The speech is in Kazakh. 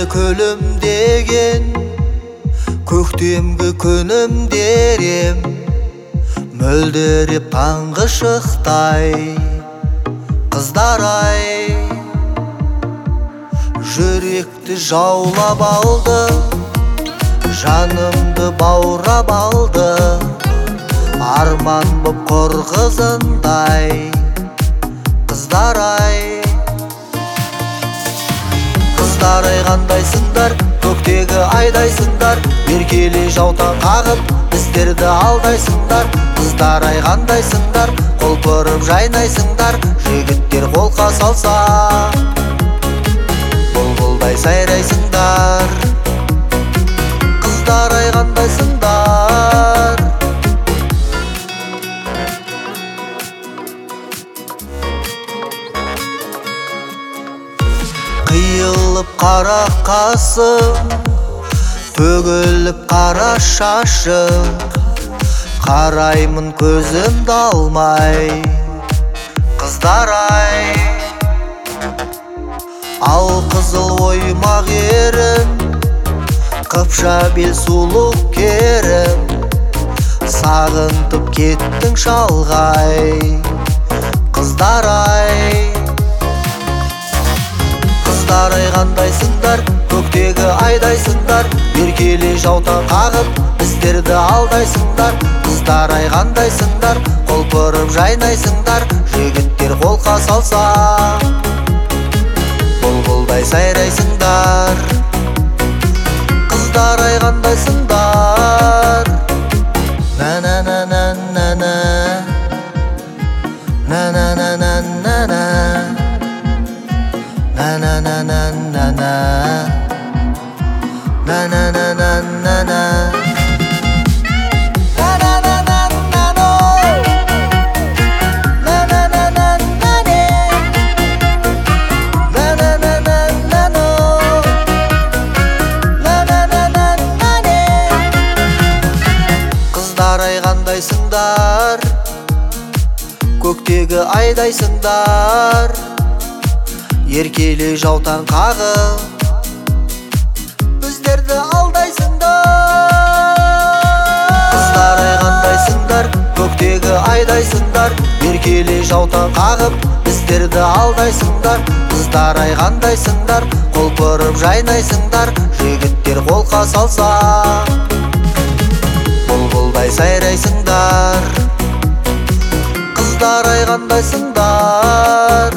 күлімдеген көктемгі күнім дерем, мөлдіреп таңғы шықтай қыздар-ай. Жүректі жаулап алды, жанымды баурап алды, арман боп құр қызындай қыздар-ай. Қыздар-ай қандайсыңдар, көктегі айдайсыңдар, еркелей жаутаң қағып біздерді алдайсыңдар. Қыздар-ай қандайсыңдар, құлпырып жайнайсыңдар, жігіттер қолқа салса бұлбұлдай сайрайсыңдар. Қыздар-ай қандайсыңдар. Қиылып қара қасым, төгіліп қара шашым, қараймын көзімді алмай қыздар-ай. Ал қызыл оймақ ерін, қыпша бел сұлу керім, сағынтып кеттің шалғай қыздар-ай. Қыздар-ай қандайсыңдар, көктегі айдайсыңдар, еркелей жаутаң қағып біздерді алдайсыңдар. Қыздар-ай қандайсыңдар, құлпырып жайнайсыңдар, жігіттер қолқа салса бұлбұлдай сайрайсыңдар. Қыздар-ай қандайсыңдар. На-на-на-на-на-на, на-на-на-на-на-на, на-на-на-на-на-на, на-на-на-на-на-на. Қыздар-ай қандайсыңдар, көктегі айдайсыңдар, еркелей жаутаң қағып біздерді алдайсыңдар. Қыздар-ай қандайсыңдар, көктегі айдайсыңдар, еркелей жаутаң қағып біздерді алдайсыңдар. Қыздар-ай қандайсыңдар, құлпырып жайнайсыңдар, жігіттер қолқа салса бұлбұлдай сайрайсыңдар. Қыздар-ай қандайсыңдар.